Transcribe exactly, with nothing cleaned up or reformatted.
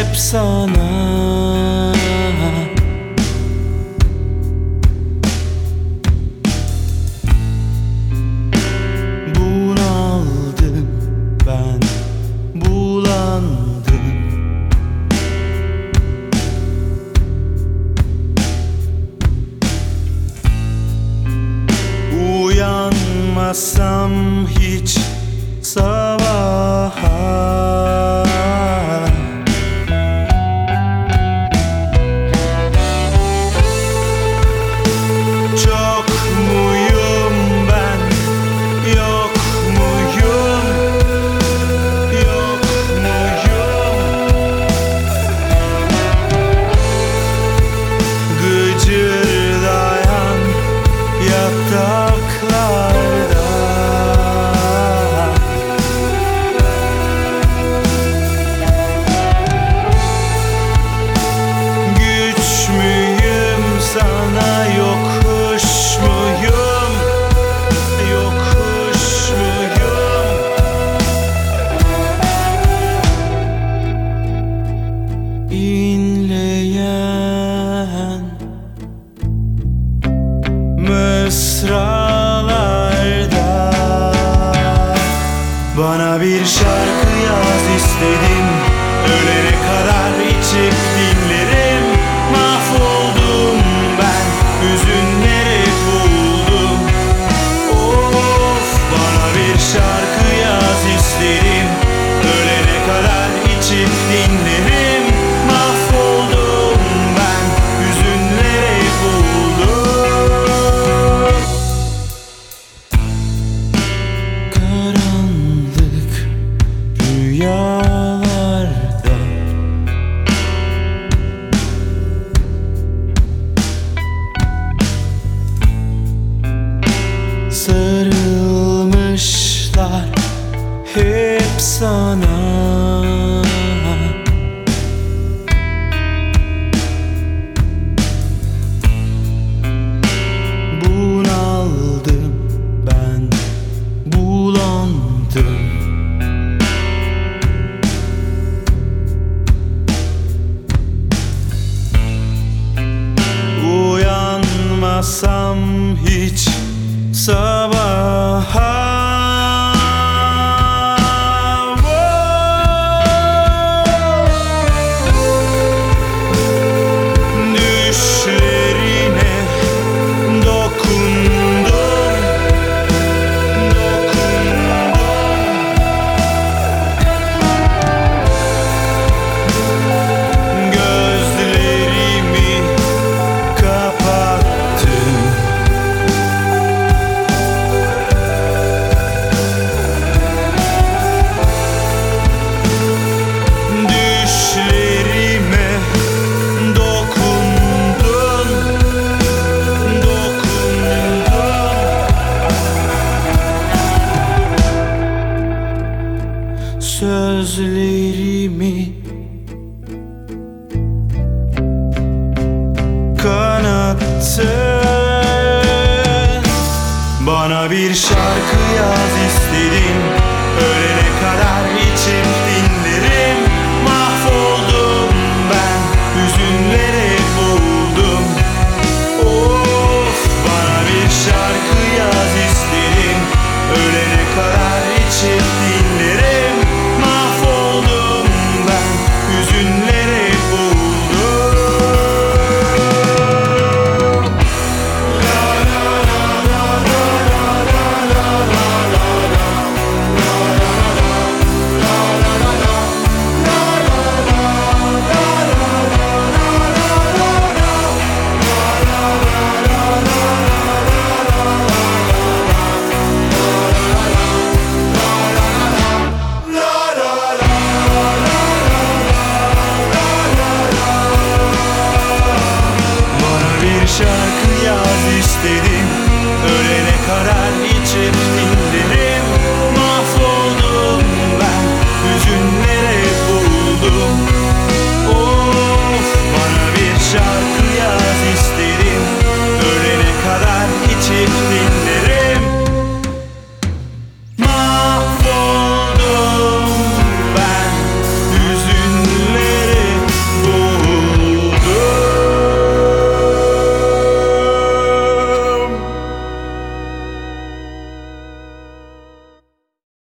hep sana. Bunaldım ben, bulandım. Uyanmasam hiç sabaha, çok muyum ben, yok muyum, yok muyum? Gıcırdayan yataklarda güç müyüm sana, yokuş muyum, yokuş muyum? İnleyen mısralarda bana bir şarkı yaz istedim. Ölene kadar içip dinlerim. Mahvoldum ben, hüzünlere boğuldum. Of, bana bir şarkı yaz istedim. Ölene kadar içip dinlerim. Mahvoldum ben, hüzünlere boğuldum. Karanlık rüyalarda sarılmışlar hep sana. Bunaldım ben, bulandım. Uyanmasam hiç sabaha, düşlerine dokundum, dokundum. Gözlerimi kapattım. Düşlerime dokundun, dokundun. Sözlerimi kanattın. Bana bir şarkı yaz istedim.